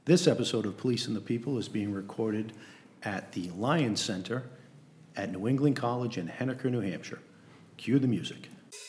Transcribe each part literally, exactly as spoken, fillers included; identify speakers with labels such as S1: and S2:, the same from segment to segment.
S1: This episode of Police and the People is being recorded at the Lions Center at New England College in Henniker, New Hampshire. Cue the music.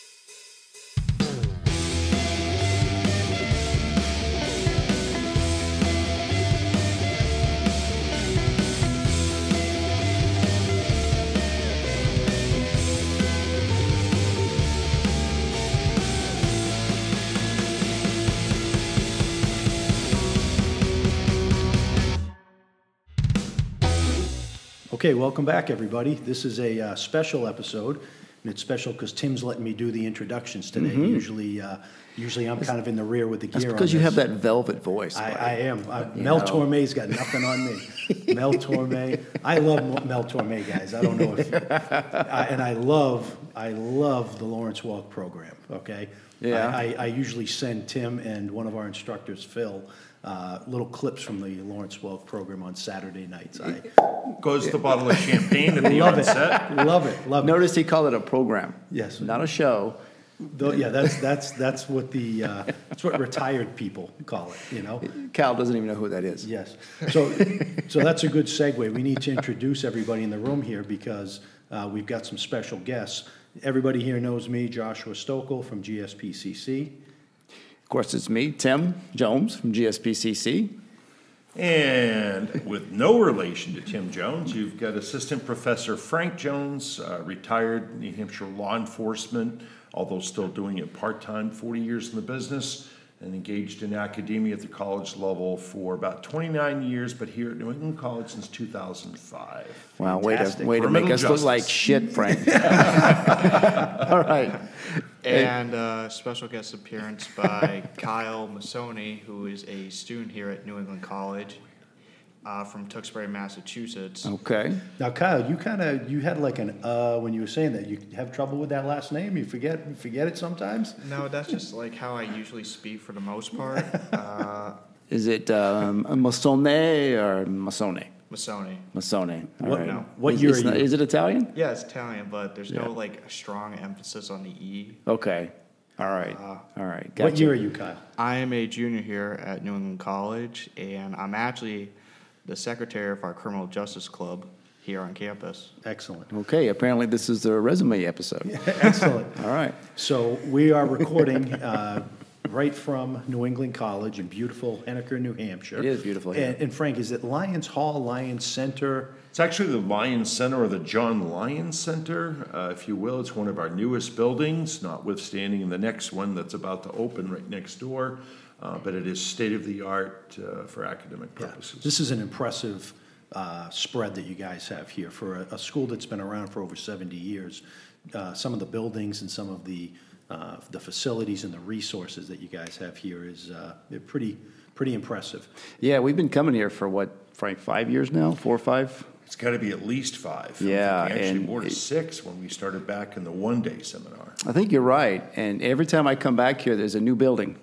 S1: Okay, welcome back, everybody. This is a uh, special episode, and it's special because Tim's letting me do the introductions today. Mm-hmm. Usually, uh, usually I'm kind of in the rear with the gear.
S2: That's because
S1: on
S2: you
S1: this.
S2: have that velvet voice.
S1: I, I am. Uh, Mel know. Torme's got nothing on me. Mel Torme. I love Mel Torme, guys. I don't know if, I, and I love, I love the Lawrence Welk program. Okay.
S2: Yeah.
S1: I, I, I usually send Tim and one of our instructors, Phil, uh, little clips from the Lawrence Welk program on Saturday nights. I
S3: Goes the bottle of champagne at the
S1: love
S3: onset.
S1: It. Love it. Love
S2: Notice
S1: it.
S2: he called it a program.
S1: Yes.
S2: Not a show.
S1: Though, yeah, that's that's that's what the uh, that's what retired people call it. You know.
S2: Cal doesn't even know who that is.
S1: Yes. So so that's a good segue. We need to introduce everybody in the room here because uh, we've got some special guests. Everybody here knows me, Joshua Stokel from G S P C C.
S2: Of course, it's me, Tim Jones from G S P C C.
S3: And with no relation to Tim Jones, you've got Assistant Professor Frank Jones, uh, retired New Hampshire law enforcement, although still doing it part-time, forty years in the business, and engaged in academia at the college level for about twenty-nine years, but here at New England College since two thousand five.
S2: Wow, way
S1: Fantastic.
S2: to, way to make us
S3: Criminal
S2: look like shit, Frank. All right.
S4: And uh, special guest appearance by Kyle Masoni, who is a student here at New England College uh, from Tewksbury, Massachusetts.
S2: Okay.
S1: Now, Kyle, you kind of you had like an uh when you were saying that. You have trouble with that last name? You forget you forget it sometimes?
S4: No, that's just like how I usually speak for the most part. Uh,
S2: Is it um, Masone or Masone?
S4: Masoni.
S2: Masone. All
S1: What,
S2: right.
S4: no.
S1: what
S2: is,
S1: year
S2: is,
S1: are you?
S2: Is it Italian?
S4: Yeah, it's Italian, but there's
S2: Yeah.
S4: no like strong emphasis on the E.
S2: Okay. All right.
S4: Uh,
S2: All right.
S1: What
S2: Gotcha.
S1: year are you, Kyle?
S4: I am a junior here at New England College, and I'm actually the secretary of our criminal justice club here on campus.
S1: Excellent.
S2: Okay. Apparently, this is the resume episode.
S1: Excellent.
S2: All right.
S1: So we are recording uh, right from New England College in beautiful Henniker, New Hampshire.
S2: It is beautiful here.
S1: And, and Frank, is it Lions Hall, Lions Center?
S3: It's actually the Lions Center, or the John Lyons Center, uh, if you will. It's one of our newest buildings, notwithstanding the next one that's about to open right next door. Uh, but it is state-of-the-art uh, for academic purposes.
S1: This is an impressive uh, spread that you guys have here for a, a school that's been around for over seventy years. Uh, some of the buildings and some of the uh, the facilities and the resources that you guys have here is uh, they're pretty pretty impressive.
S2: Yeah, we've been coming here for what, Frank, five years now? Four or five?
S3: It's got to be at least five.
S2: Yeah,
S3: I think actually
S2: and
S3: more to
S2: it-
S3: six when we started back in the one-day seminar.
S2: I think you're right. And every time I come back here, there's a new building.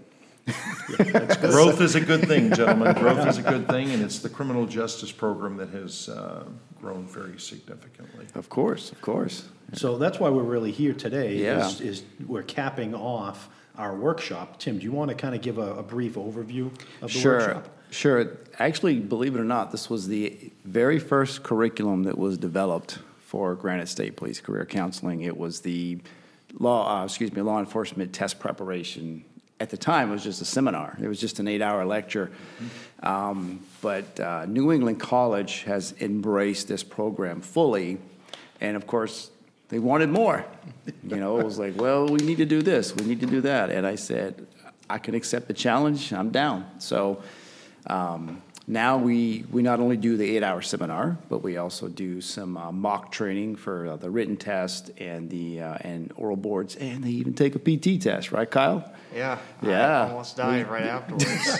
S3: Growth is a good thing, gentlemen. Growth is a good thing, and it's the criminal justice program that has uh, grown very significantly.
S2: Of course, of course.
S1: So that's why we're really here today.
S2: Yeah.
S1: Is, is we're capping off our workshop. Tim, do you want to kind of give a, a brief overview of the
S2: Sure,
S1: workshop?
S2: sure. Actually, believe it or not, this was the very first curriculum that was developed for Granite State Police Career Counseling. It was the law, uh, excuse me, law enforcement test preparation. At the time, it was just a seminar. It was just an eight-hour lecture. Um, but uh, New England College has embraced this program fully, and of course, they wanted more. You know, it was like, well, we need to do this, we need to do that. And I said, I can accept the challenge, I'm down. So um, now we, we not only do the eight-hour seminar, but we also do some uh, mock training for uh, the written test and the uh, and oral boards, and they even take a P T test, right, Kyle?
S4: Yeah.
S2: Yeah.
S4: I almost died right afterwards.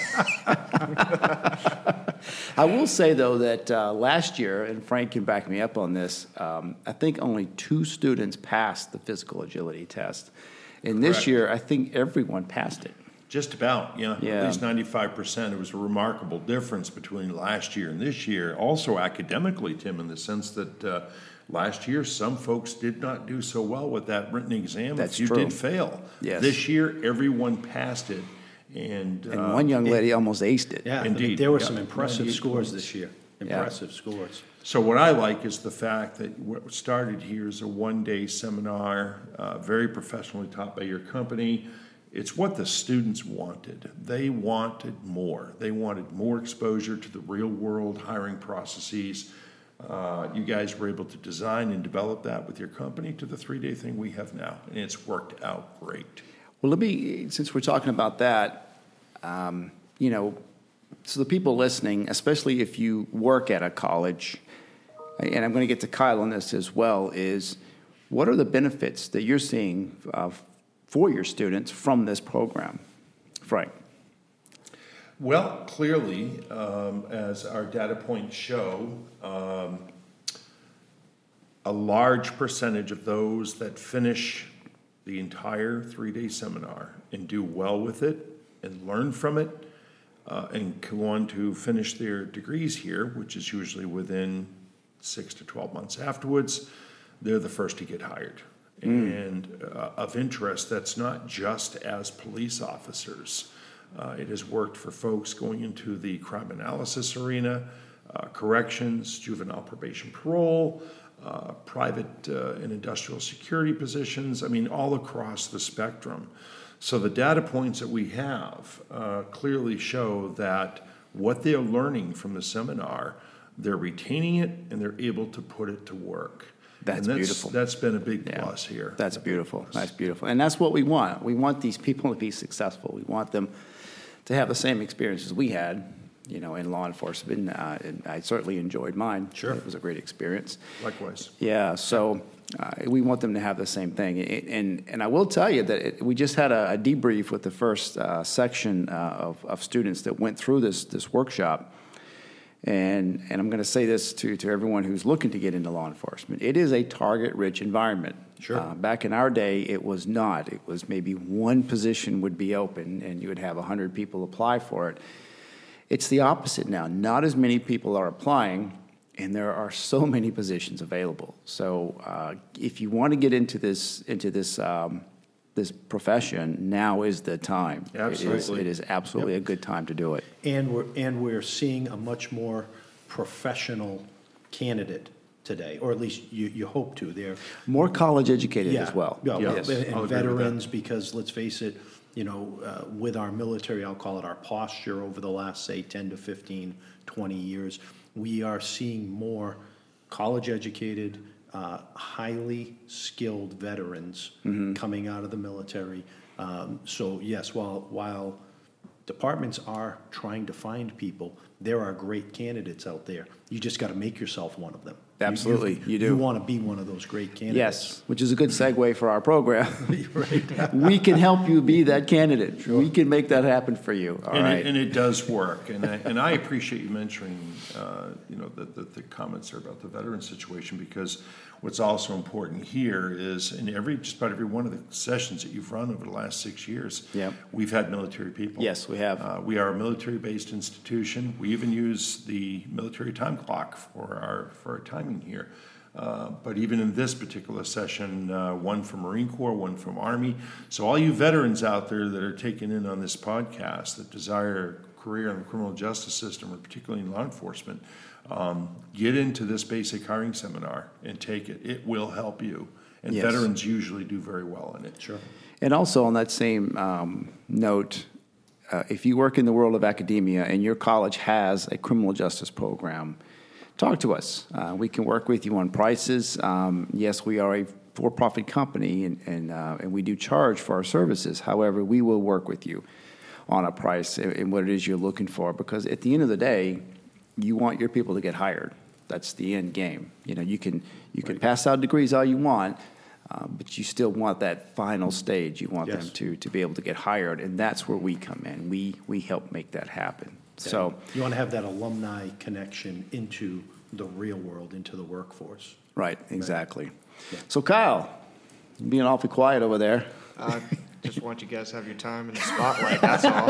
S2: I will say, though, that uh, last year, and Frank can back me up on this, um, I think only two students passed the physical agility test. And this
S3: Correct.
S2: year, I think everyone passed it.
S3: Just about, yeah,
S2: Yeah.
S3: at least ninety-five percent. It was a remarkable difference between last year and this year. Also academically, Tim, in the sense that uh, last year some folks did not do so well with that written exam.
S2: That's
S3: if you
S2: true.
S3: did fail.
S2: Yes.
S3: This year, everyone passed it. And,
S2: And
S3: uh,
S2: one young lady almost aced it.
S1: Yeah, I mean,
S3: Indeed.
S1: there were
S3: Yeah.
S1: some impressive
S3: ninety-eight
S1: scores
S3: points.
S1: this year,
S2: Yeah.
S1: impressive scores.
S3: So what I like is the fact that what started here is a one-day seminar, uh, very professionally taught by your company. It's what the students wanted. They wanted more. They wanted more exposure to the real-world hiring processes. Uh, you guys were able to design and develop that with your company to the three-day thing we have now, and it's worked out great.
S2: Well, let me, since we're talking about that, um, you know, so the people listening, especially if you work at a college, and I'm going to get to Kyle on this as well, is what are the benefits that you're seeing uh, for your students from this program? Frank.
S3: Well, clearly, um, as our data points show, um, a large percentage of those that finish the entire three-day seminar and do well with it and learn from it uh, and go on to finish their degrees here, which is usually within six to twelve months afterwards, they're the first to get hired. And uh, of interest, that's not just as police officers. Uh, it has worked for folks going into the crime analysis arena, uh, corrections, juvenile probation parole, uh, private uh, and industrial security positions, I mean, all across the spectrum. So the data points that we have uh, clearly show that what they're learning from the seminar, they're retaining it and they're able to put it to work.
S2: That's
S3: And
S2: beautiful.
S3: That's been a big
S2: Yeah.
S3: plus here.
S2: That's beautiful. That's beautiful. And that's what we want. We want these people to be successful. We want them to have the same experiences we had, you know, in law enforcement. Uh, and I certainly enjoyed mine.
S3: Sure.
S2: It was a great experience.
S3: Likewise.
S2: Yeah, so uh, we want them to have the same thing. It- and and I will tell you that it, we just had a, a debrief with the first uh, section uh, of, of students that went through this this workshop. And and I'm going to say this to, to everyone who's looking to get into law enforcement. It is a target-rich environment.
S1: Sure.
S2: Uh, back in our day, it was not. It was maybe one position would be open, and you would have one hundred people apply for it. It's the opposite now. Not as many people are applying, and there are so many positions available. So uh, if you want to get into this into this um, this profession, now is the time. It is,
S3: Absolutely.
S2: it is absolutely a good time to do it.
S1: And we're, and we're seeing a much more professional candidate today, or at least you, you hope to. They're,
S2: More college educated
S1: yeah,
S2: as well.
S1: yeah,
S3: Yes,
S1: and-
S3: I'll
S1: and
S3: agree with
S1: veterans, because let's face it, you know, uh, with our military, I'll call it our posture over the last, say, ten to fifteen, twenty years, we are seeing more college-educated, uh, highly skilled veterans
S2: Mm-hmm.
S1: coming out of the military. Um, So yes, while, while departments are trying to find people, there are great candidates out there. You just got to make yourself one of them. You- you-
S2: Absolutely, you do.
S1: You want to be one of those great candidates.
S2: Yes, which is a good segue for our program. We can help you be that candidate. We can make that happen for you. All
S3: And
S2: right.
S3: it, and it does work, and I, and I appreciate you mentioning, uh, you know, the, the, the comments there about the veteran situation, because what's also important here is in every, just about every one of the sessions that you've run over the last six years,
S2: Yep.
S3: we've had military people.
S2: Yes, we have.
S3: Uh, we are a military-based institution. We even use the military time clock for our, for our timing here. Uh, But even in this particular session, uh, one from Marine Corps, one from Army. So all you veterans out there that are taking in on this podcast that desire a career in the criminal justice system, or particularly in law enforcement, um, get into this basic hiring seminar and take it. It will help you. And
S2: Yes.
S3: veterans usually do very well in it.
S1: Sure.
S2: And also on that same um, note, uh, if you work in the world of academia and your college has a criminal justice program, talk to us. Uh, we can work with you on prices. Um, yes, we are a for-profit company, and and, uh, and we do charge for our services. However, we will work with you on a price and, and what it is you're looking for, because at the end of the day, you want your people to get hired. That's the end game. You know, you can you can pass out degrees all you want, uh, but you still want that final stage. You want them
S1: Yes.
S2: to to be able to get hired, and that's where we come in. We we help make that happen. So,
S1: You want to have that alumni connection into the real world, into the workforce.
S2: right, exactly. So, Kyle, you're being awfully quiet over there.
S4: Uh, just want you guys to have your time in the spotlight, that's all.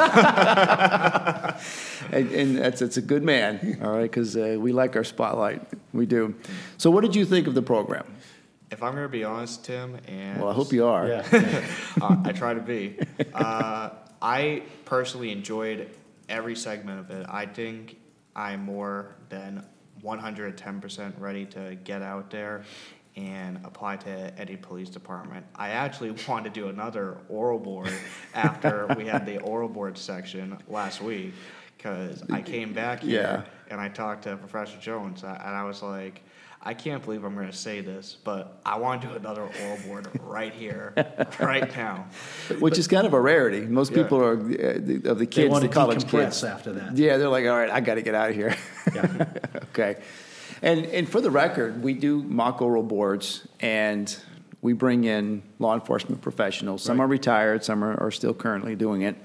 S2: And, and that's it's a good man, all right, because uh, we like our spotlight. We do. So, what did you think of the program?
S4: If I'm going to be honest, Tim, and
S2: Well, I hope you are.
S1: Yeah,
S4: uh, I try to be. Uh, I personally enjoyed every segment of it. I think I'm more than one hundred ten percent ready to get out there and apply to any police department. I actually want to do another oral board after we had the oral board section last week, because I came back here
S2: Yeah.
S4: and I talked to Professor Jones, and I was like, I can't believe I'm going to say this, but I want to do another oral board right here, right now.
S2: Which is kind of a rarity. Most
S4: Yeah.
S2: people are, uh, the- of the
S1: They
S2: kids,
S1: want
S2: the
S1: to
S2: college
S1: decompress
S2: kids.
S1: after that.
S2: Yeah, they're like, all right, I got to get out of here.
S1: Yeah.
S2: Okay. And, and for the record, we do mock oral boards, and we bring in law enforcement professionals. Some
S1: Right.
S2: are retired, some are, are still currently doing it.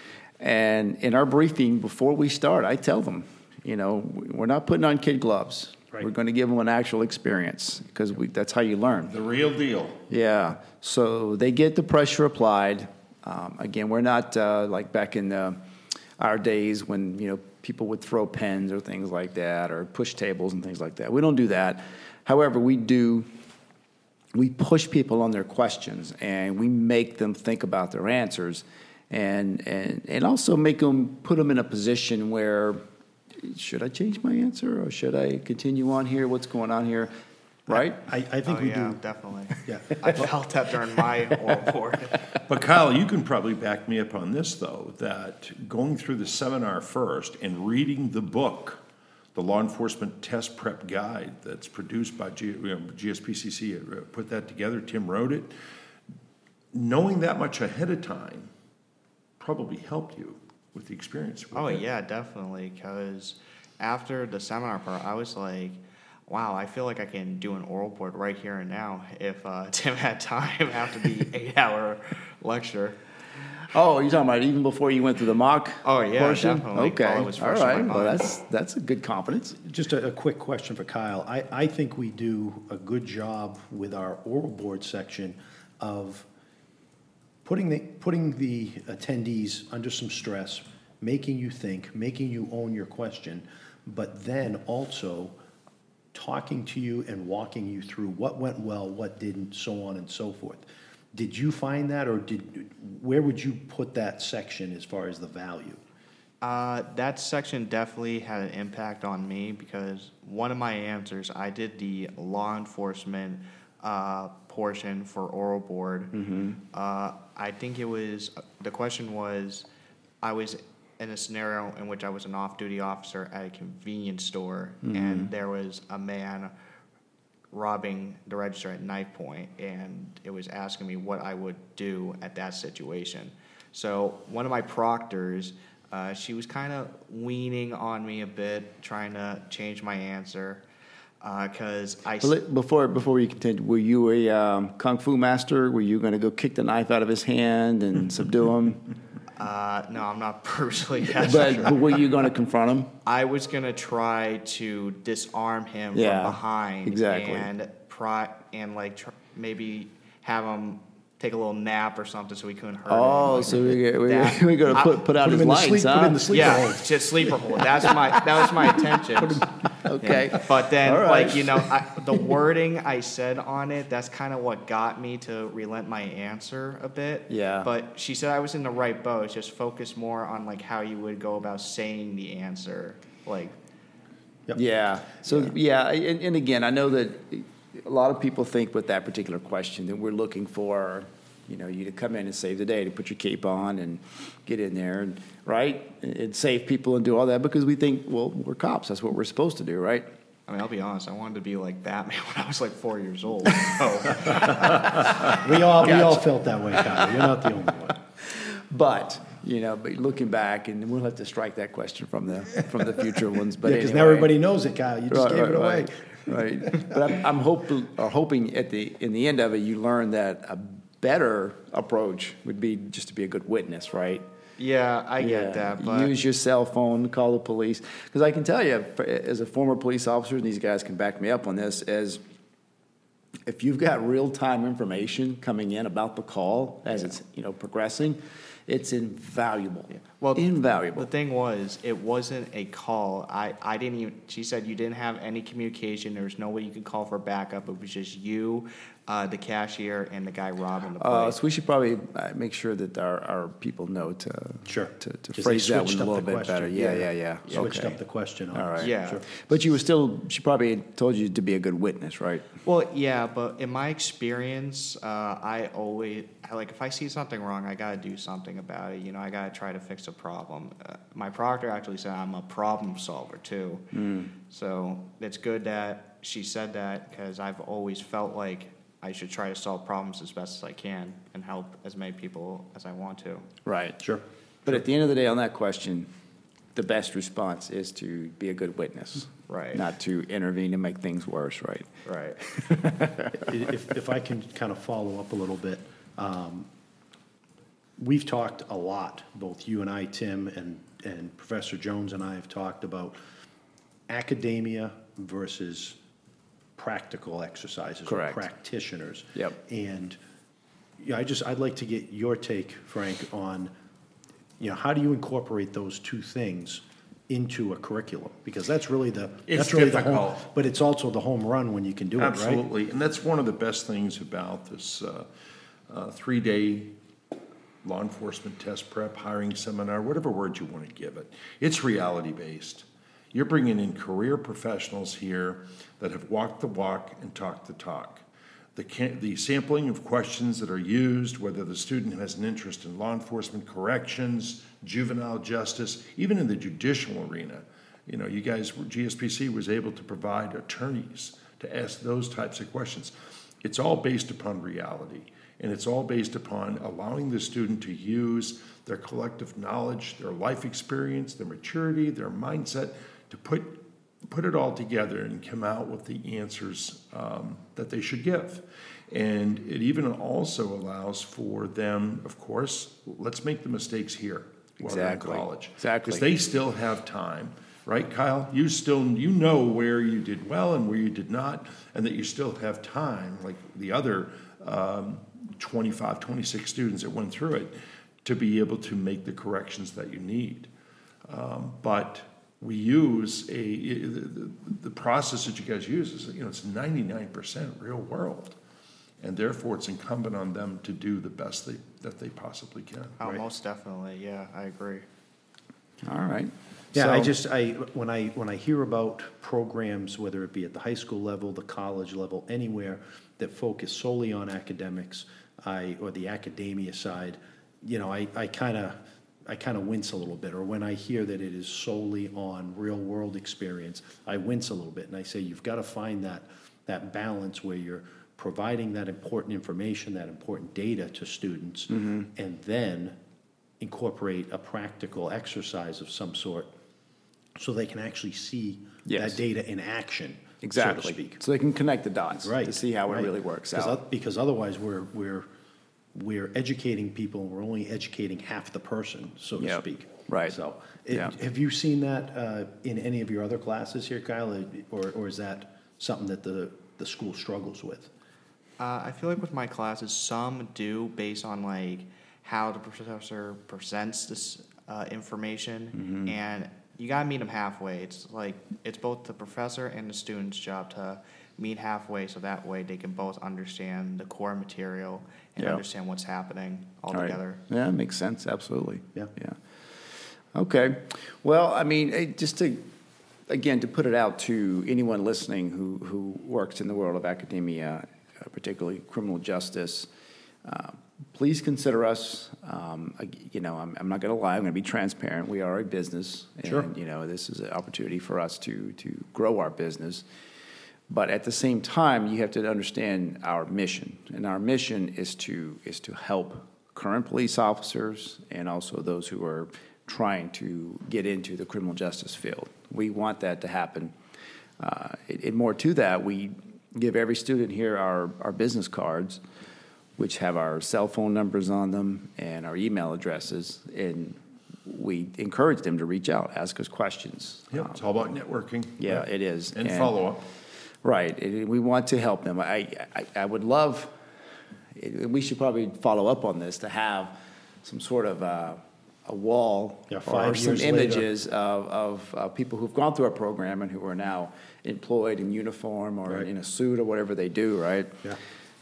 S2: And in our briefing, before we start, I tell them, you know, we're not putting on kid gloves.
S1: Right.
S2: We're going to give them an actual experience, because we, that's how you learn.
S3: The real deal.
S2: Yeah, so they get the pressure applied. Um, again, we're not uh, like back in the, our days when, you know, people would throw pens or things like that, or push tables and things like that. We don't do that. However, we do, we push people on their questions, and we make them think about their answers, and, and, and also make them, put them in a position where, should I change my answer, or should I continue on here? What's going on here? Right?
S1: I, I think
S4: Oh,
S1: we
S4: yeah,
S1: do.
S4: definitely.
S1: Yeah.
S4: I felt that during my oral board.
S3: But Kyle, you can probably back me up on this, though, that going through the seminar first and reading the book, the Law Enforcement Test Prep Guide that's produced by G, you know, G S P C C, uh, put that together, Tim wrote it, knowing that much ahead of time probably helped you with the experience. with
S4: Oh,
S3: it.
S4: yeah, definitely, because after the seminar part, I was like, wow, I feel like I can do an oral board right here and now if uh, Tim had time after the eight-hour lecture.
S2: Oh, you're talking about even before you went through the mock
S4: Oh, yeah,
S2: portion?
S4: definitely.
S2: Okay,
S4: While it was
S2: all
S4: fresh in my
S2: right. Well,
S4: mind.
S2: that's that's a good confidence.
S1: Just a, a quick question for Kyle. I, I think we do a good job with our oral board section of putting the, putting the attendees under some stress, making you think, making you own your question, but then also talking to you and walking you through what went well, what didn't, so on and so forth. Did you find that, or did, where would you put that section as far as the value?
S4: Uh, that section definitely had an impact on me because one of my answers, I did the law enforcement uh, portion for oral board. Uh, I think it was, the question was, I was in a scenario in which I was an off-duty officer at a convenience store, and there was a man robbing the register at knife point, and it was asking me what I would do at that situation. So one of my proctors, uh, she was kind of leaning on me a bit, trying to change my answer, because I...
S2: Well, let- Before before we continue, were you a um, kung fu master? Were you going to go kick the knife out of his hand and subdue him?
S4: Uh, no, I'm not personally that
S2: But,
S4: sure.
S2: but were you going to confront him?
S4: I was gonna try to disarm him
S2: Yeah,
S4: from behind,
S2: exactly.
S4: and pri- and like tr- maybe have him take a little nap or something so he couldn't hurt
S2: Oh,
S4: anyone.
S2: so we we
S4: That-
S2: we going to
S4: I-
S2: put put out
S1: Put
S2: his
S1: him in the
S2: lines,
S1: sleep,
S2: huh?
S1: put in the sleeper
S4: yeah,
S1: hold.
S4: just sleeper hold. That's my that was my intention.
S2: Okay.
S4: Yeah. But then,
S2: All right.
S4: like you know, I, the wording I said on it, that's kind of what got me to relent my answer a bit.
S2: Yeah.
S4: But she said I was in the right boat. It's just focus more on like how you would go about saying the answer, like.
S1: Yep.
S2: Yeah. So yeah, and, and again, I know that a lot of people think with that particular question that we're looking for, you know, you to come in and save the day, to put your cape on and get in there, and right, and save people and do all that because we think, well, we're cops. That's what we're supposed to do, right?
S4: I mean, I'll be honest. I wanted to be like Batman when I was like four years old. So.
S1: We all, we all felt that way, Kyle. You're not the only one.
S2: But you know, but looking back, and we'll have to strike that question from the from the future ones. But
S1: Yeah, because now
S2: anyway.
S1: everybody knows it, Kyle. You just
S2: Right,
S1: gave
S2: right,
S1: it away.
S2: Right, right. But I'm, I'm hoping, or hoping at the in the end of it, you learn that a better approach would be just to be a good witness, right?
S4: Yeah, I
S2: Yeah.
S4: get that, but
S2: Use your cell phone, call the police. Because I can tell you, for- as a former police officer, and these guys can back me up on this, as if you've got real-time information coming in about the call as it's you know progressing, it's invaluable.
S4: well,
S2: invaluable.
S4: The thing was, it wasn't a call. I, I didn't even. She said you didn't have any communication. There was no way you could call for backup. It was just you uh, the cashier and the guy robbing the place.
S2: Uh, so we should probably uh, make sure that our, our people know to
S1: Sure.
S2: to, to
S1: 'Cause they
S2: phrase that one
S1: switched
S2: a
S1: up
S2: little
S1: the
S2: bit
S1: question.
S2: better. Yeah, yeah, yeah.
S1: Switched
S2: Okay.
S1: up the question on
S2: All
S1: it.
S2: right.
S4: Yeah.
S1: Sure.
S2: But you were still. She probably told you to be a good witness, right?
S4: Well, yeah, but in my experience, uh, I always I, like if I see something wrong, I gotta do something about it. You know, I gotta try to fix a problem. Uh, my proctor actually said I'm a problem solver too.
S2: Mm.
S4: So it's good that she said that because I've always felt like I should try to solve problems as best as I can and help as many people as I want to.
S2: Right.
S1: Sure.
S2: But at the end of the day, on that question, the best response is to be a good witness,
S4: Right.
S2: not to intervene and make things worse, right?
S4: Right.
S1: If, if I can kind of follow up a little bit, um, we've talked a lot, both you and I, Tim, and, and Professor Jones and I have talked about academia versus practical exercises. or
S2: Correct.
S1: Practitioners.
S2: Yep.
S1: And, yeah, I just, I'd like to get your take, Frank, on, you know, how do you incorporate those two things into a curriculum? Because that's really the,
S3: It's
S1: that's really the home,
S3: difficult.
S1: but it's also the home run when you can do it, right?
S3: Absolutely, and that's one of the best things about this uh, uh, three-day law enforcement test prep, hiring seminar, whatever word you want to give it. It's reality-based. You're bringing in career professionals here that have walked the walk and talked the talk. The, ca- the sampling of questions that are used, whether the student has an interest in law enforcement, corrections, juvenile justice, even in the judicial arena. You know, you guys, G S P C was able to provide attorneys to ask those types of questions. It's all based upon reality, and it's all based upon allowing the student to use their collective knowledge, their life experience, their maturity, their mindset, to put put it all together and come out with the answers um, that they should give. And it even also allows for them, of course, let's make the mistakes here while they're in
S2: Exactly.
S3: college.
S2: Exactly.
S3: Because they still have time, right, Kyle? You still, you know where you did well and where you did not, and that you still have time, like the other um, twenty-five, twenty-six students that went through it, to be able to make the corrections that you need. Um, But we use a, the, the process that you guys use is, you know, it's ninety-nine percent real world. And therefore, it's incumbent on them to do the best they, that they possibly can.
S4: Oh,
S1: Right.
S4: most definitely. Yeah, I agree.
S2: All right.
S1: Yeah, I
S2: So-
S1: just, I, when I, when I hear about programs, whether it be at the high school level, the college level, anywhere that focus solely on academics, I, or the academia side, you know, I, I kind of, I kind of wince a little bit. Or when I hear that it is solely on real-world experience, I wince a little bit. And I say, you've got to find that, that balance where you're providing that important information, that important data to students, and then incorporate a practical exercise of some sort so they can actually see
S2: Yes.
S1: that data in action, so to
S2: Exactly.
S1: speak.
S2: So they can connect the dots
S1: Right.
S2: to see how it
S1: right.
S2: really works
S1: 'Cause
S2: out.
S1: oth- Because otherwise, we're, we're, we're educating people, and we're only educating half the person, so to
S2: Yep.
S1: speak.
S2: Right.
S1: So, it-
S2: Yeah.
S1: have you seen that uh, in any of your other classes here, Kyle, or, or is that something that the, the school struggles with?
S4: Uh, I feel like with my classes, some do based on like how the professor presents this uh, information, and you gotta meet them halfway. It's like it's both the professor and the student's job to meet halfway, so that way they can both understand the core material and
S2: Yeah.
S4: understand what's happening all
S2: All right.
S4: together.
S2: Yeah, makes sense, absolutely.
S1: Yeah.
S2: Yeah. Okay. Well, I mean, eh, just to, again, to put it out to anyone listening who, who works in the world of academia, uh, particularly criminal justice, uh, please consider us. Um, ag- you know, I'm, I'm not going to lie, I'm going to be transparent. We are a business.
S1: Sure.
S2: And, you know, this is an opportunity for us to, to grow our business. But at the same time, you have to understand our mission, and our mission is to is to help current police officers and also those who are trying to get into the criminal justice field. We want that to happen. Uh, and and more to that, we give every student here our, our business cards, which have our cell phone numbers on them and our email addresses, and we encourage them to reach out, ask us questions.
S3: Yep, it's all about networking.
S2: Yeah, it is.
S3: And
S2: And-
S3: follow-up.
S2: Right, and we want to help them. I, I, I would love, and we should probably follow up on this, to have some sort of uh, a wall
S1: Yeah,
S2: or
S1: five
S2: some
S1: years later.
S2: images of, of uh, people who've gone through our program and who are now employed in uniform or
S1: Right.
S2: in a suit or whatever they do, right?
S1: Yeah.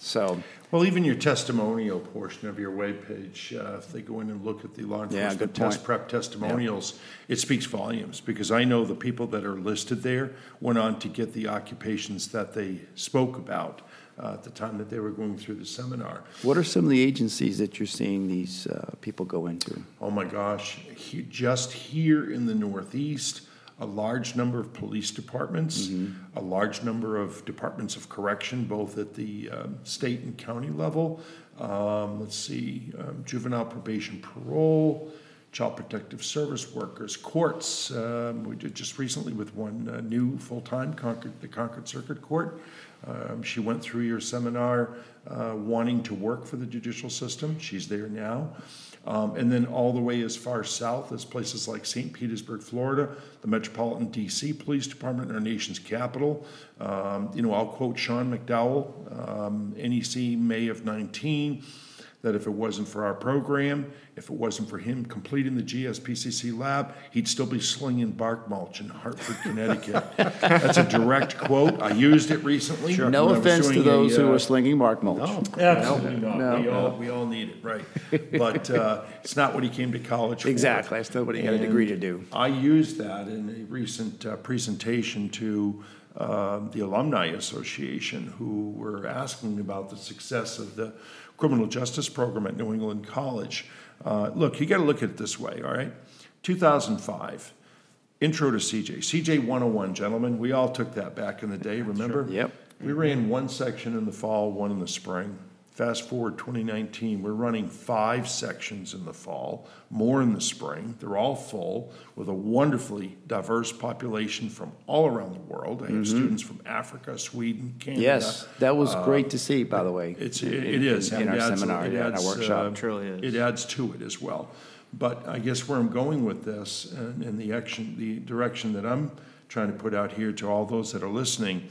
S2: So,
S3: Well, even your testimonial portion of your webpage, uh, if they go in and look at the law
S2: Yeah,
S3: enforcement
S2: good
S3: test
S2: point.
S3: prep testimonials, it speaks volumes, because I know the people that are listed there went on to get the occupations that they spoke about uh, at the time that they were going through the seminar.
S2: what are some of the agencies that you're seeing these uh, people go into?
S3: Oh my gosh, he, just here in the Northeast, a large number of police departments, a large number of departments of correction, both at the um, state and county level. Um, let's see, um, juvenile probation parole, child protective service workers, courts. Um, we did just recently with one uh, new full-time, Concord, the Concord Circuit Court. Um, she went through your seminar uh, wanting to work for the judicial system. She's there now. Um, and then all the way as far south as places like Saint Petersburg, Florida, the Metropolitan D C Police Department, our nation's capital. Um, you know, I'll quote Sean McDowell, um, N E C May of nineteen, that if it wasn't for our program, if it wasn't for him completing the G S P C C lab, he'd still be slinging bark mulch in Hartford, Connecticut. That's a direct quote. I used it recently.
S2: No
S3: when I was
S2: offense to
S3: doing
S2: those
S3: a,
S2: who
S3: uh,
S2: are slinging bark mulch.
S1: No.
S3: Absolutely not.
S2: No,
S3: We all,
S2: no.
S3: we all need it, right. But uh, it's not what he came to college for.
S2: Exactly. That's not what he got a degree to do.
S3: I used that in a recent uh, presentation to uh, the Alumni Association, who were asking about the success of the criminal justice program at New England College. Uh, Look, you got to look at it this way, all right? two thousand five, intro to C J. C J one oh one, gentlemen. We all took that back in the day, remember?
S2: Yep.
S3: We ran one section in the fall, one in the spring. Fast forward twenty nineteen, we're running five sections in the fall, more in the spring. They're all full with a wonderfully diverse population from all around the world. I have students from Africa, Sweden, Canada.
S2: Yes, that was great to see, by the way.
S3: It's, it it is.
S2: In
S3: It
S2: our
S3: adds-
S2: seminar,
S3: it
S2: yeah, in our
S3: adds,
S2: workshop.
S3: uh,
S4: Truly is.
S3: It adds to it as well. But I guess where I'm going with this and, and the action, the direction that I'm trying to put out here to all those that are listening,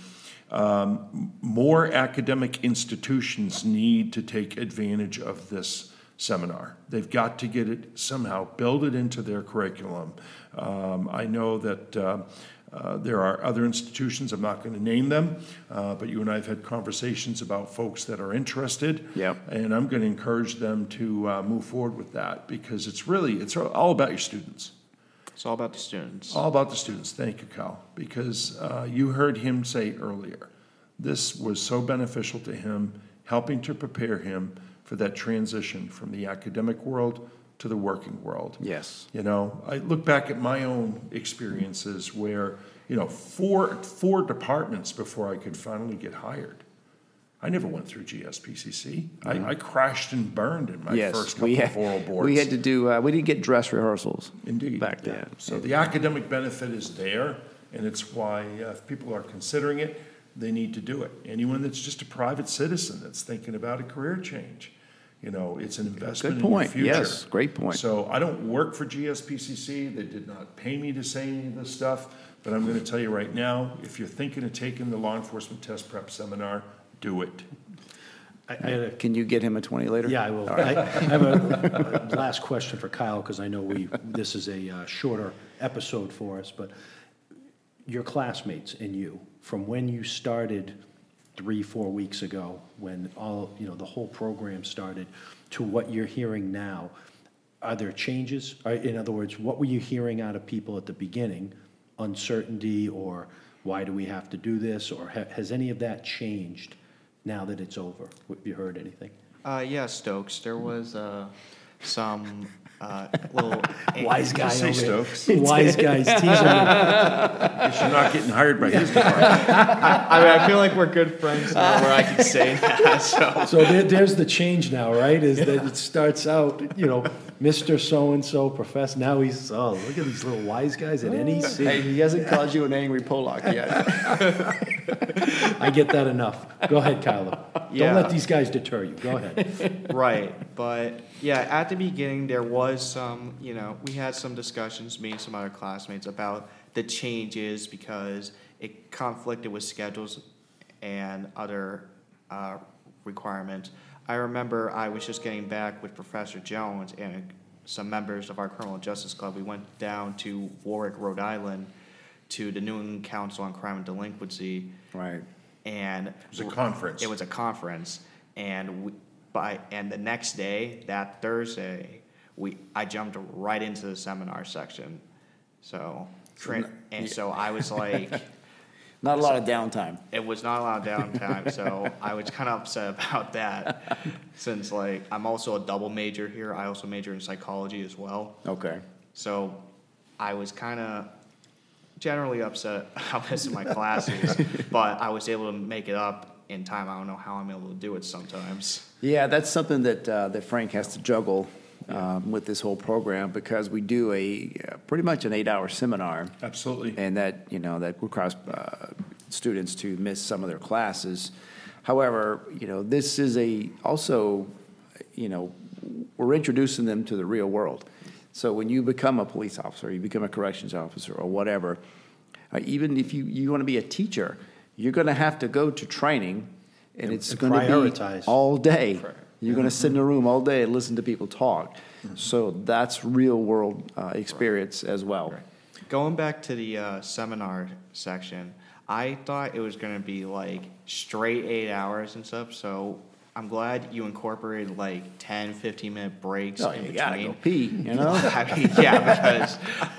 S3: um, more academic institutions need to take advantage of this seminar. They've got to get it somehow, build it into their curriculum. Um, I know that uh, uh, there are other institutions, I'm not going to name them, uh, but you and I have had conversations about folks that are interested.
S2: Yep.
S3: And I'm going to encourage them to uh, move forward with that, because it's really, it's all about your students.
S4: It's all about the students.
S3: All about the students. Thank you, Kyle. Because uh, you heard him say earlier, this was so beneficial to him, helping to prepare him for that transition from the academic world to the working world.
S2: Yes.
S3: You know, I look back at my own experiences where, you know, four four departments before I could finally get hired. I never went through G S P C C. I, I crashed and burned in my
S2: Yes,
S3: first couple
S2: we had,
S3: of oral boards.
S2: we had to do, uh, we didn't get dress rehearsals.
S3: Indeed.
S2: Back
S3: yeah.
S2: then.
S3: So the academic benefit is there, and it's why uh, if people are considering it, they need to do it. Anyone that's just a private citizen that's thinking about a career change, you know, it's an investment
S2: Good
S3: in your
S2: point.
S3: future.
S2: Yes, great point.
S3: So I don't work for G S P C C. They did not pay me to say any of this stuff, but I'm going to tell you right now, if you're thinking of taking the law enforcement test prep seminar, do it.
S1: I I had a
S2: Can you get him a twenty later?
S1: Yeah, I will. I I have a a last question for Kyle, because I know we, this is a uh, shorter episode for us, but your classmates and you, from when you started three, four weeks ago, when all, you know, the whole program started, to what you're hearing now, are there changes? Or, in other words, what were you hearing out of people at the beginning? Uncertainty, or why do we have to do this? Or ha- has any of that changed now that it's over? Have you heard anything?
S4: Uh, yeah, Stokes. There was uh, some uh, little
S1: Wise guy
S3: say
S1: over there.
S3: Stokes.
S1: Wise guys teasing me.
S3: Guess you're not getting hired by his department.
S4: I mean, I feel like we're good friends now, where I can say that. So
S1: So there, there's the change now, right? Is that it starts out, you know, Mister So-and-so, Professor, now he's, oh, look at these little wise guys at N E C.
S2: Hey, he hasn't called you an angry Pollock yet.
S1: I get that enough. Go ahead, Kyla.
S4: Yeah.
S1: Don't let these guys deter you. Go ahead.
S4: right, but yeah, at the beginning there was some, you know, we had some discussions, me and some other classmates, about the changes because it conflicted with schedules and other uh, requirements. I remember I was just getting back with Professor Jones and some members of our Criminal Justice Club. We went down to Warwick, Rhode Island, to the New England Council on Crime and Delinquency,
S2: Right.
S4: and
S3: It was a conference.
S4: It was a conference, and we, by and the next day, that Thursday, we I jumped right into the seminar section. So, tra- and so I was like,
S2: Not a lot of downtime.
S4: it was not a lot of downtime. So I was kind of upset about that, since like I'm also a double major here. I also major in psychology as well.
S2: Okay.
S4: So I was kind of generally upset about missing my classes, but I was able to make it up in time. I don't know how I'm able to do it sometimes.
S2: Yeah, that's something that uh, that Frank has to juggle um, with this whole program, because we do a uh, pretty much an eight-hour seminar,
S3: Absolutely.
S2: and that you know that requires uh, students to miss some of their classes. However, you know this is a also, you know, we're introducing them to the real world. So when you become a police officer, you become a corrections officer, or whatever, uh, even if you, you want to be a teacher, you're going to have to go to training, and,
S1: And-
S2: it's
S1: and
S2: going to be
S1: prioritize.
S2: all day. You're going to sit in a room all day and listen to people talk. So that's real world uh, experience as well.
S4: Going back to the uh, seminar section, I thought it was going to be like straight eight hours and stuff. So I'm glad you incorporated like ten, fifteen minute breaks
S2: Oh,
S4: in
S2: you gotta
S4: between.
S2: go pee, you know?
S4: I mean, yeah, because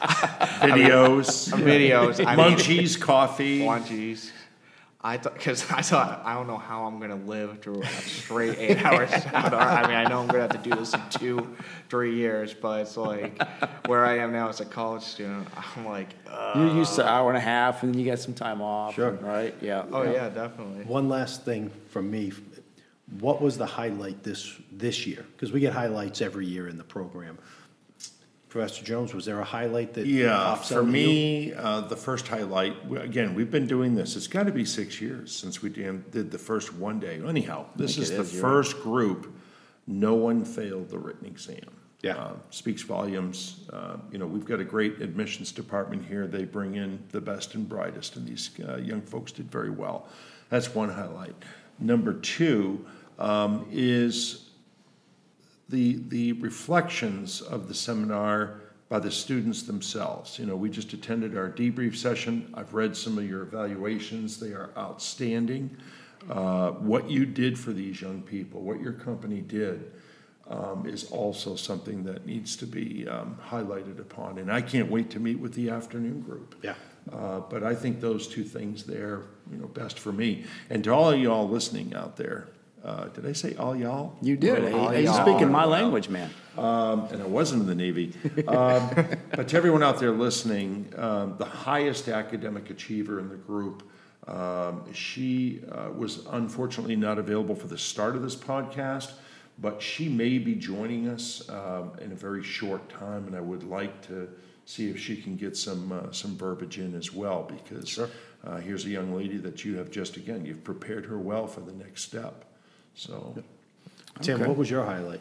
S3: Videos,
S4: videos, I mean,
S3: munchies, coffee.
S4: lunchies. I thought, because I thought, I don't know how I'm gonna live through a straight eight hour seminar. I mean, I know I'm gonna have to do this in two, three years, but it's like where I am now as a college student. I'm like, uh,
S2: You're used to an hour and a half, and then you get some time off.
S1: Sure.
S2: Right? Yeah.
S4: oh yeah, definitely.
S1: One last thing from me. What was the highlight this, this year? Because we get highlights every year in the program. Professor Jones, was there a highlight that
S3: Yeah,
S1: pops out
S3: for
S1: at you?
S3: me, uh, the first highlight, w- again, we've been doing this, it's got to be six years since we did did the first one day. Anyhow, this
S2: think
S3: is
S2: it
S3: the
S2: is, you're
S3: first group, no one failed the written exam.
S1: Yeah.
S3: Uh, Speaks volumes. Uh, You know, we've got a great admissions department here. They bring in the best and brightest, and these uh, young folks did very well. That's one highlight. Number two um, is the, the reflections of the seminar by the students themselves. You know, we just attended our debrief session. I've read some of your evaluations. They are outstanding. Uh, what you did for these young people, what your company did, um, is also something that needs to be um, highlighted upon. And I can't wait to meet with the afternoon group.
S1: Yeah.
S3: Uh, but I think those two things there, you know, best for me. And to all of y'all listening out there, uh, did I say all y'all?
S2: You did.
S4: Oh,
S2: Hey, you
S4: yeah.
S2: speaking my
S3: Wow.
S2: language, man.
S3: Um, and I wasn't in the Navy. Um, but to everyone out there listening, um, the highest academic achiever in the group, um, she uh, was unfortunately not available for the start of this podcast, but she may be joining us um, in a very short time, and I would like to see if she can get some uh, some verbiage in as well, because uh, here's a young lady that you have just, again, you've prepared her well for the next step. So.
S1: Tim,
S2: Okay.
S1: what was your highlight?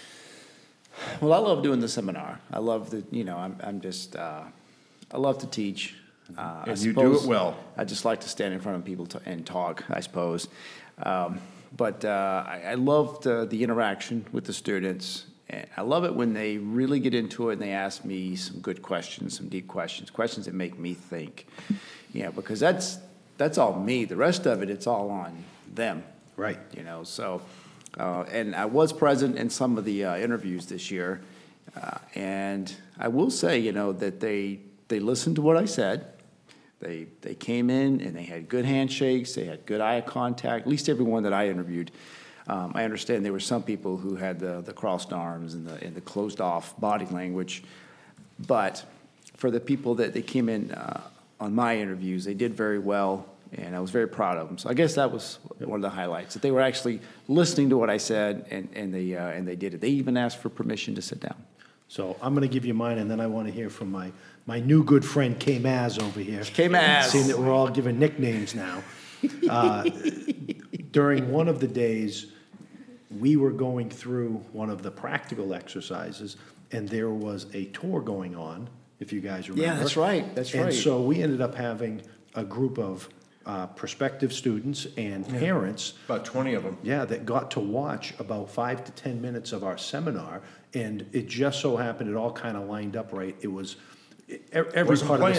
S2: Well, I love doing the seminar. I love the, you know, I'm, I'm just, uh, I love to teach. Uh, I
S3: And you do it
S2: suppose
S3: well.
S2: I just like to stand in front of people to, and talk, I suppose. Um, but uh, I, I love the, the interaction with the students. And I love it when they really get into it and they ask me some good questions, some deep questions, questions that make me think. You know, because that's that's all me. The rest of it, it's all on them.
S1: Right.
S2: You know, so, uh, and I was present in some of the uh, interviews this year, uh, and I will say, you know, that they they listened to what I said. They they came in and they had good handshakes. They had good eye contact. At least everyone that I interviewed. Um, I understand there were some people who had the the crossed arms and the and the closed off body language, but for the people that they came in uh, on my interviews, they did very well. And I was very proud of them. So I guess that was one of the highlights, that they were actually listening to what I said, and, and, they, uh, and they did it. They even asked for permission to sit down.
S1: So I'm going to give you mine, and then I want to hear from my, my new good friend K. Maz over here.
S2: K. Maz.
S1: Seeing that we're all given nicknames now. Uh, during one of the days, we were going through one of the practical exercises, and there was a tour going on, if you guys remember.
S2: Yeah, that's right. That's
S1: And
S2: right.
S1: so we ended up having a group of uh, prospective students and parents,
S3: About twenty of them.
S1: yeah, that got to watch about five to ten minutes of our seminar, and it just so happened it all kind of lined up right. It was e- every
S3: Wasn't
S1: part of this
S3: planned.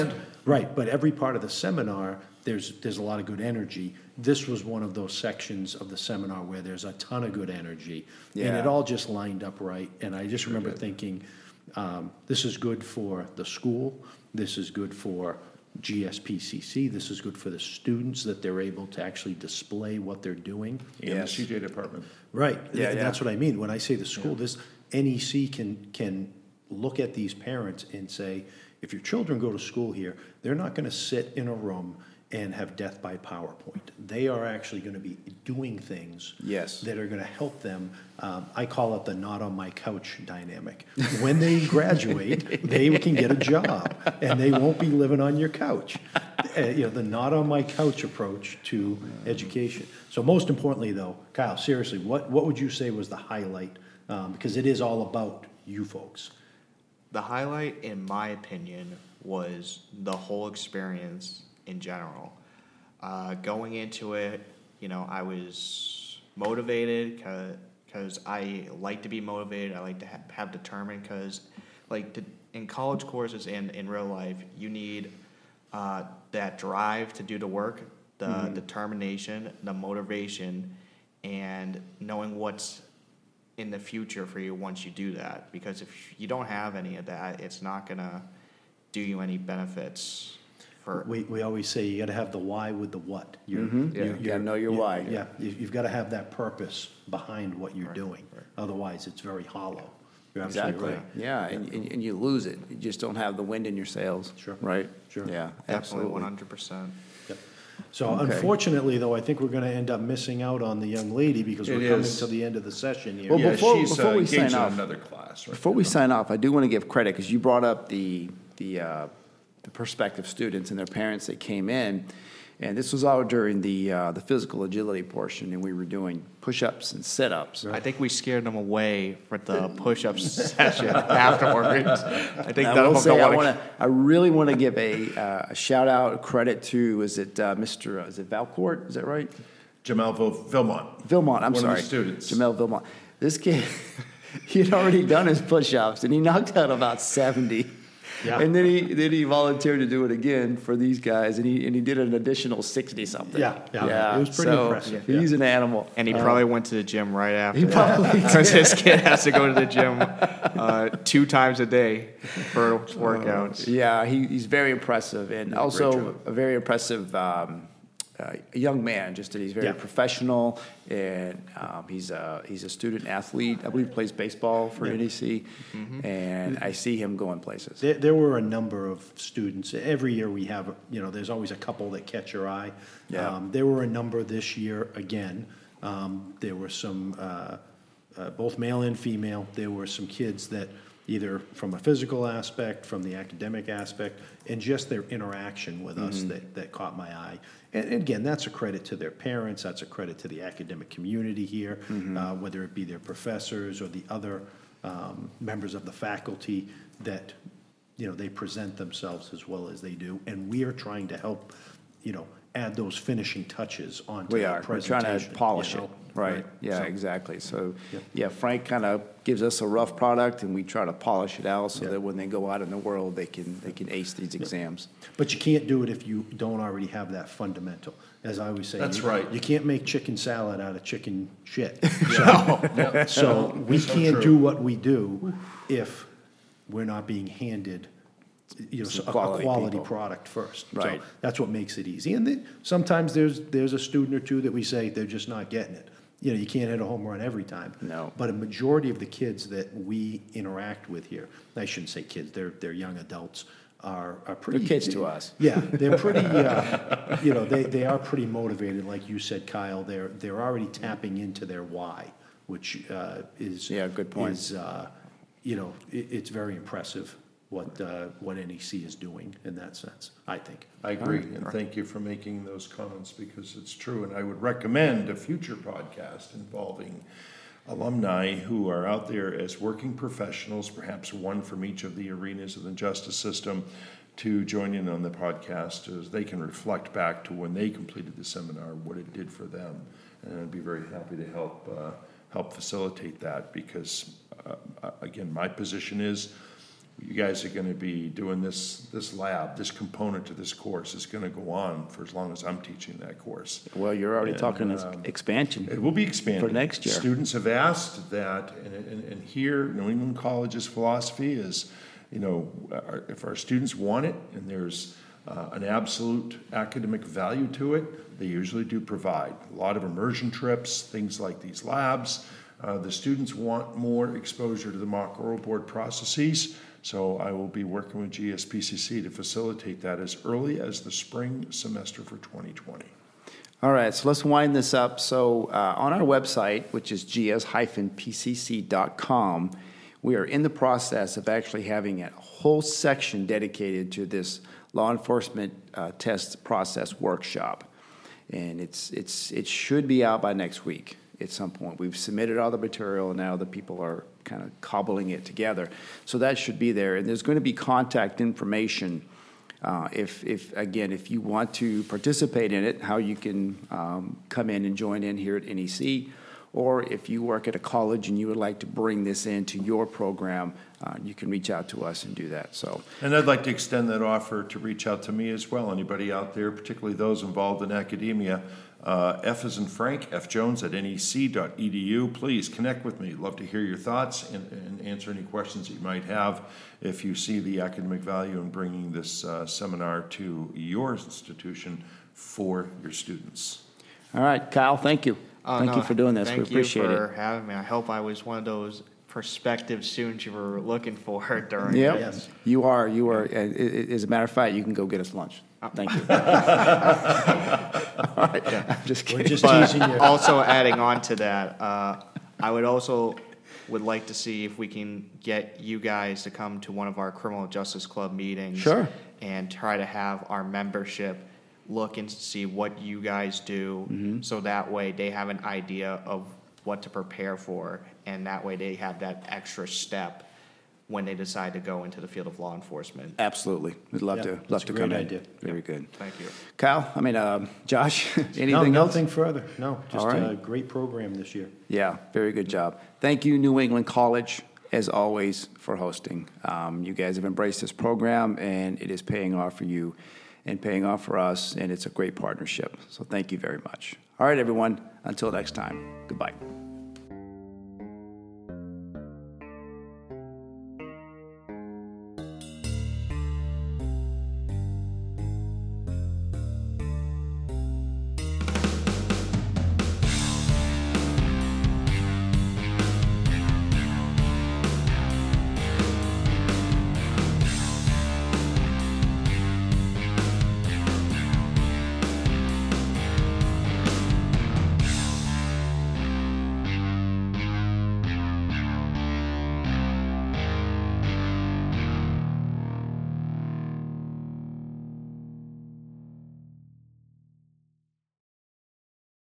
S1: Right, but every part of the seminar, there's, there's a lot of good energy. This was one of those sections of the seminar where there's a ton of good energy. And it
S2: Yeah.
S1: all just lined up right. And I just remember
S3: did.
S1: thinking, um, this is good for the school, this is good for G S P C C, this is good for the students, that they're able to actually display what they're doing.
S3: In the
S2: Yes.
S3: C J department.
S1: Right,
S2: Yeah,
S1: and
S2: yeah.
S1: that's what I mean, when I say the school, this, N E C can, can look at these parents and say, if your children go to school here, they're not gonna sit in a room and have death by PowerPoint. They are actually gonna be doing things
S2: Yes.
S1: that are gonna help them. Um, I call it the not on my couch dynamic. When they graduate, they can get a job, and they won't be living on your couch. Uh, you know, the not on my couch approach to education. So most importantly, though, Kyle, seriously, what, what would you say was the highlight? Um, because it is all about you folks.
S4: The highlight, in my opinion, was the whole experience in general. Uh, going into it, you know, I was motivated because I like to be motivated. I like to ha- have determined because, like, the, in college courses and in real life, you need uh, that drive to do the work, the
S2: Mm-hmm.
S4: determination, the motivation, and knowing what's in the future for you once you do that. Because if you don't have any of that, it's not gonna do you any benefits for.
S1: We, we always say you gotta have the why with the what. You're-
S2: Mhm.
S1: you're-
S2: Yeah, you gotta
S1: you're-
S2: know your
S1: you-
S2: why.
S1: Yeah, you- you've gotta have that purpose behind what you're
S4: Right,
S1: doing.
S4: right.
S1: Otherwise, it's very hollow. You're absolutely
S2: Exactly.
S1: right.
S2: Yeah, and, and, and you lose it. You just don't have the wind in your sails.
S1: Sure.
S2: Right?
S1: Sure.
S2: Yeah,
S4: Definitely
S2: absolutely.
S4: one hundred percent.
S1: Yep. So
S2: Okay.
S1: unfortunately, though, I think we're gonna end up missing out on the young lady because
S3: It
S1: we're coming
S3: is.
S1: to the end of the session here.
S2: Well,
S3: Yeah,
S2: before-
S3: she's
S2: before
S3: uh,
S2: we sign
S3: engaged in
S2: off-
S3: another class, right?
S2: Before we sign off, I do want to give credit because you brought up the the uh, the prospective students and their parents that came in, and this was all during the uh, the physical agility portion, and we were doing push-ups and sit-ups.
S4: I think we scared them away for the push-up session afterwards. I think
S2: I
S4: that'll
S2: will say,
S4: go
S2: I
S4: on.
S2: want to. I really want to give a, uh, a shout out, credit to. Is it uh, Mister Uh, is it Valcourt? Is that right?
S3: Jamel Vil- Vilmont.
S2: Vilmont, I'm
S3: One of
S2: sorry.
S3: the students.
S2: Jamel Vilmont. This kid, he had already done his push-ups, and he knocked out about seventy.
S1: Yeah.
S2: And then he then he volunteered to do it again for these guys, and he and he did an additional sixty something.
S1: Yeah, yeah. It was pretty
S2: so
S1: impressive,
S2: He's
S1: yeah.
S2: an animal.
S4: And he
S2: Uh,
S4: probably went to the gym right after.
S2: He probably
S4: Because this kid has to go to the gym uh, two times a day for workouts.
S2: Yeah, he, he's very impressive, and
S3: great
S2: also
S3: job.
S2: a very impressive um, uh, young man. Just that he's very
S1: Yeah.
S2: professional, and um, he's a he's a student athlete. I believe he plays baseball for N E C, and I see him going places.
S1: There, there were a number of students. Every year we have, you know, there's always a couple that catch your eye.
S2: Yeah.
S1: Um, there were a number this year again. Um, there were some, uh, uh, both male and female. There were some kids that either from a physical aspect, from the academic aspect, and just their interaction with us that, that caught my eye. And, and again, that's a credit to their parents. That's a credit to the academic community here, uh, whether it be their professors or the other um, members of the faculty that, you know, they present themselves as well as they do. And we are trying to help, you know, add those finishing touches onto
S2: We
S1: the
S2: are. We're trying
S1: presentation.
S2: to polish
S1: you
S2: it.
S1: know?
S2: Right. Yeah,
S1: So-
S2: exactly. So,
S1: Yeah.
S2: yeah, Frank kind of gives us a rough product, and we try to polish it out so
S1: Yeah.
S2: that when they go out in the world, they can they can ace these exams.
S1: But you can't do it if you don't already have that fundamental. As I always say.
S3: That's
S1: you-
S3: right.
S1: You can't make chicken salad out of chicken shit. So, so we
S3: So
S1: can't
S3: true.
S1: do what we do if we're not being handed, you know,
S2: Some
S1: a
S2: quality
S1: quality
S2: people.
S1: product first. So
S2: Right.
S1: that's what makes it easy. And then sometimes there's, there's a student or two that we say, they're just not getting it. You know, you can't hit a home run every time.
S2: No.
S1: But a majority of the kids that we interact with here, I shouldn't say kids, they're, they're young adults, are, are pretty.
S2: They're kids to us.
S1: Yeah, they're pretty, uh, you know, they, they are pretty motivated, like you said, Kyle. They're, they're already tapping into their why, which uh, is.
S2: Yeah, good point.
S1: Is, uh, you know, it, it's very impressive what, uh, what N E C is doing in that sense, I think.
S3: I agree, and thank you for making those comments because it's true. And I would recommend a future podcast involving alumni who are out there as working professionals, perhaps one from each of the arenas of the justice system, to join in on the podcast as they can reflect back to when they completed the seminar, what it did for them. And I'd be very happy to help uh, help facilitate that because, uh, again, my position is you guys are going to be doing this, this lab, this component to this course is going to go on for as long as I'm teaching that course.
S2: Well, you're already
S3: And,
S2: talking
S3: um,
S2: expansion.
S3: It will be expanded.
S2: For next year.
S3: Students have asked that, and, and, and here, New England College's philosophy is, you know, our- if our students want it and there's uh, an absolute academic value to it, they usually do provide. A lot of immersion trips, things like these labs. Uh, the students want more exposure to the mock oral board processes, so I will be working with G S P C C to facilitate that as early as the spring semester for twenty twenty.
S2: All right, so let's wind this up. So uh, on our website, which is g s dash p c c dot com, we are in the process of actually having a whole section dedicated to this law enforcement uh, test process workshop. And it's it's it should be out by next week at some point. We've submitted all the material, and now the people are kind of cobbling it together. So that should be there. And there's going to be contact information uh, if, if, again, if you want to participate in it, how you can um, come in and join in here at N E C, or if you work at a college and you would like to bring this into your program, uh, you can reach out to us and do that. So,
S3: And I'd like to extend that offer to reach out to me as well. Anybody out there, particularly those involved in academia, uh, F as in Frank, F Jones at N E C dot E D U. Please connect with me. Love to hear your thoughts and, and answer any questions that you might have if you see the academic value in bringing this uh, seminar to your institution for your students.
S2: all right, Kyle, thank you.
S4: Oh,
S2: thank
S4: no,
S2: you for doing this. We
S4: Thank
S2: appreciate
S4: you for
S2: it.
S4: having me. I hope I was one of those perspective students you were looking for during
S2: Yep,
S4: this.
S2: you are. You are. uh, i- i- As a matter of fact, you can go get us lunch. Thank you. All right, I'm just
S1: We're
S2: kidding.
S1: just
S4: But
S1: teasing you.
S4: also adding on to that, uh, I would also would like to see if we can get you guys to come to one of our criminal justice club meetings.
S2: Sure.
S4: And try to have our membership look and see what you guys do, so that way they have an idea of what to prepare for, and that way they have that extra step when they decide to go into the field of law enforcement.
S2: Absolutely. We'd love
S1: Yeah,
S2: to,
S1: that's
S2: love
S1: a
S2: to
S1: great
S2: come in.
S1: idea.
S2: Very good.
S4: Thank you.
S2: Kyle, I mean, um, Josh, anything
S1: No,
S2: else?
S1: nothing further. No, just
S2: All right.
S1: a great program this year.
S2: Yeah, very good job. Thank you, New England College, as always, for hosting. Um, you guys have embraced this program, and it is paying off for you and paying off for us, and it's a great partnership. So thank you very much. All right, everyone, until next time, goodbye.